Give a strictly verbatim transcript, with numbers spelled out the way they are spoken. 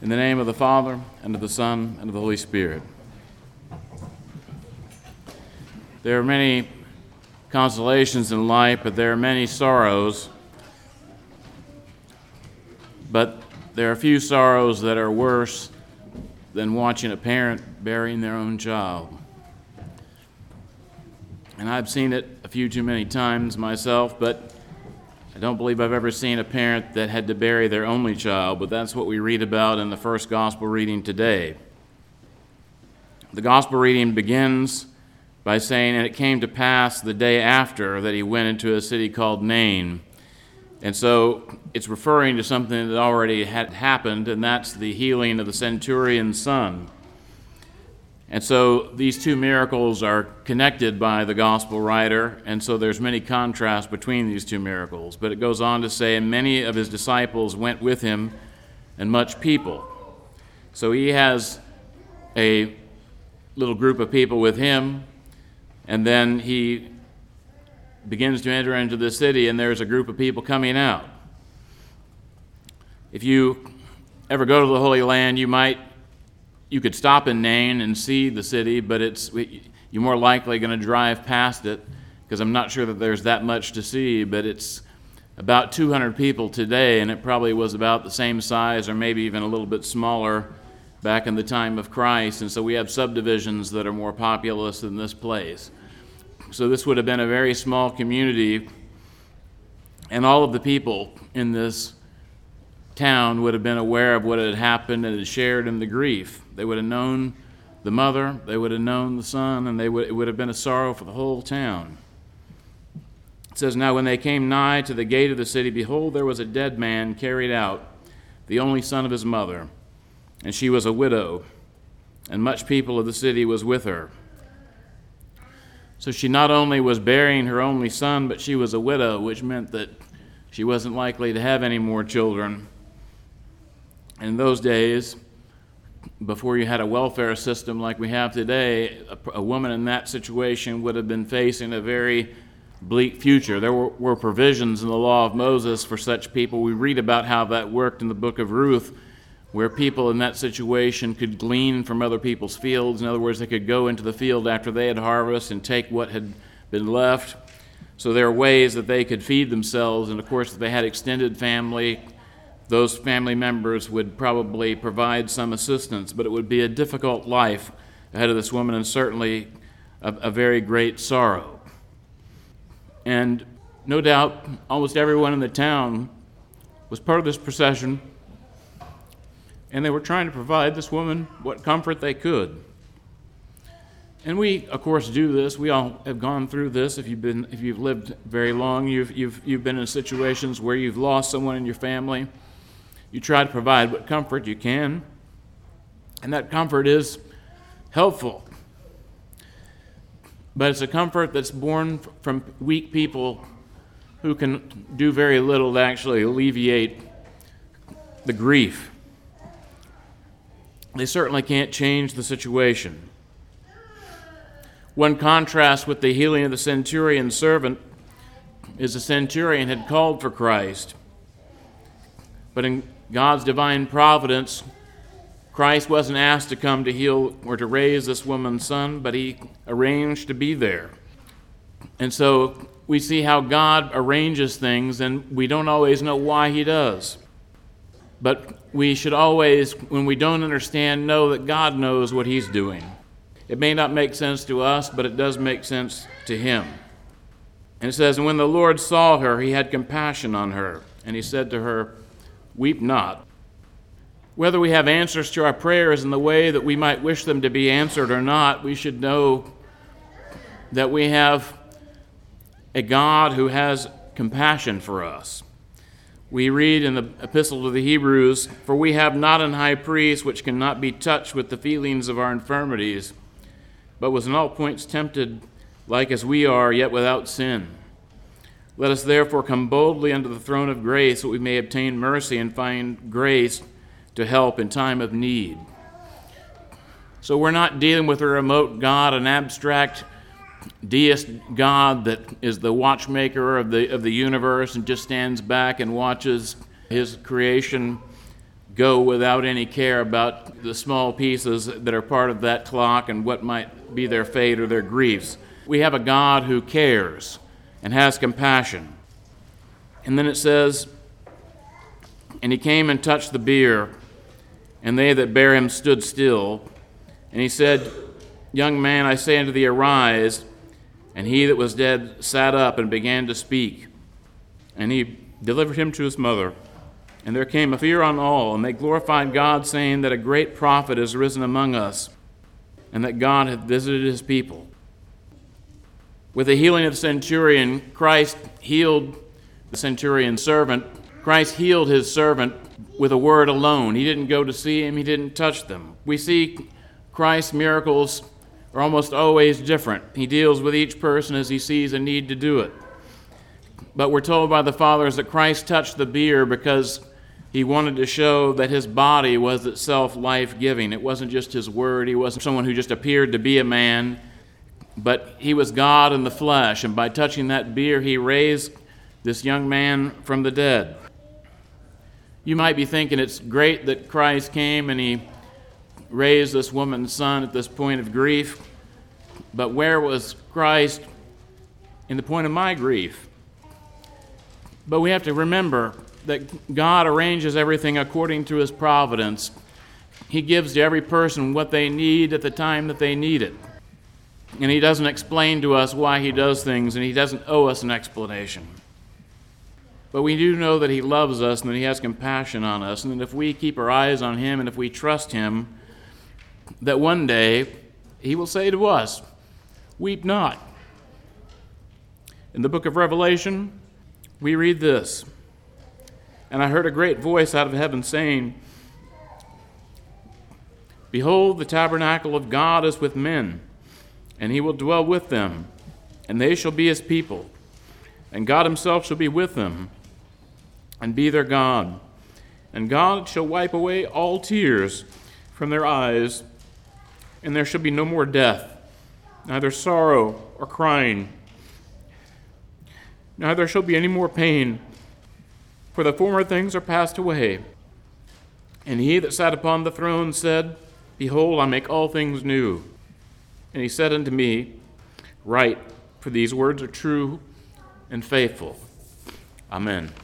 In the name of the Father, and of the Son, and of the Holy Spirit. There are many consolations in life, but there are many sorrows. But there are few sorrows that are worse than watching a parent burying their own child. And I've seen it a few too many times myself, but I don't believe I've ever seen a parent that had to bury their only child, but that's what we read about in the first gospel reading today. The gospel reading begins by saying, "And it came to pass the day after that he went into a city called Nain." And so it's referring to something that already had happened, and that's the healing of the centurion's son. And so these two miracles are connected by the gospel writer, and so there's many contrasts between these two miracles. But it goes on to say, "And many of his disciples went with him, and much people." So he has a little group of people with him, and then he begins to enter into the city, and there's a group of people coming out. If you ever go to the Holy Land, you might You could stop in Nain and see the city, but it's you're more likely going to drive past it, because I'm not sure that there's that much to see, but it's about two hundred people today, and it probably was about the same size or maybe even a little bit smaller back in the time of Christ, and so we have subdivisions that are more populous than this place. So this would have been a very small community, and all of the people in this town would have been aware of what had happened and had shared in the grief. They would have known the mother, they would have known the son, and they would, it would have been a sorrow for the whole town. It says, "Now when they came nigh to the gate of the city, behold, there was a dead man carried out, the only son of his mother, and she was a widow, and much people of the city was with her." So she not only was burying her only son, but she was a widow, which meant that she wasn't likely to have any more children. In those days, before you had a welfare system like we have today, a, a woman in that situation would have been facing a very bleak future. There were, were provisions in the law of Moses for such people. We read about how that worked in the book of Ruth, where people in that situation could glean from other people's fields. In other words, they could go into the field after they had harvested and take what had been left. So there are ways that they could feed themselves, and of course, if they had extended family, those family members would probably provide some assistance, but it would be a difficult life ahead of this woman, and certainly a, a very great sorrow. And no doubt, almost everyone in the town was part of this procession, and they were trying to provide this woman what comfort they could. And we, of course, do this. We all have gone through this. If you've been, if you've lived very long, you've you've you've been in situations where you've lost someone in your family. You try to provide what comfort you can, and that comfort is helpful. But it's a comfort that's born from weak people who can do very little to actually alleviate the grief. They certainly can't change the situation. One contrast with the healing of the centurion's servant is the centurion had called for Christ. But in God's divine providence, Christ wasn't asked to come to heal or to raise this woman's son, but he arranged to be there. And so we see how God arranges things, and we don't always know why he does. But we should always, when we don't understand, know that God knows what he's doing. It may not make sense to us, but it does make sense to him. And it says, "And when the Lord saw her, he had compassion on her, and he said to her, Weep not." Whether we have answers to our prayers in the way that we might wish them to be answered or not, we should know that we have a God who has compassion for us. We read in the Epistle to the Hebrews, "For we have not an high priest which cannot be touched with the feelings of our infirmities, but was in all points tempted like as we are, yet without sin. Let us therefore come boldly unto the throne of grace, that we may obtain mercy and find grace to help in time of need." So we're not dealing with a remote God, an abstract deist God that is the watchmaker of the of the universe and just stands back and watches his creation. go without any care about the small pieces that are part of that clock and what might be their fate or their griefs. We have a God who cares and has compassion. And then it says, and he came and touched the bier, and they that bare him stood still. And he said, Young man, I say unto thee, arise. And he that was dead sat up and began to speak. And he delivered him to his mother. And there came a fear on all, and they glorified God, saying that a great prophet is risen among us, and that God hath visited his people. With the healing of the centurion, Christ healed the centurion's servant. Christ healed his servant with a word alone. He didn't go to see him. He didn't touch them. We see Christ's miracles are almost always different. He deals with each person as he sees a need to do it. But we're told by the fathers that Christ touched the bier because he wanted to show that his body was itself life-giving. It wasn't just his word. He wasn't someone who just appeared to be a man, but he was God in the flesh. And by touching that bier, he raised this young man from the dead. You might be thinking it's great that Christ came and he raised this woman's son at this point of grief, but where was Christ in the point of my grief? But we have to remember that God arranges everything according to his providence. He gives to every person what they need at the time that they need it. And he doesn't explain to us why he does things, and he doesn't owe us an explanation. But we do know that he loves us and that he has compassion on us, and that if we keep our eyes on him and if we trust him, that one day he will say to us, weep not. In the book of Revelation, we read this, and I heard a great voice out of heaven saying, Behold, the tabernacle of God is with men, and he will dwell with them, and they shall be his people, and God himself shall be with them, and be their God. And God shall wipe away all tears from their eyes, and there shall be no more death, neither sorrow or crying, neither shall be any more pain, for the former things are passed away. And he that sat upon the throne said, Behold, I make all things new. And he said unto me, Write, for these words are true and faithful. Amen.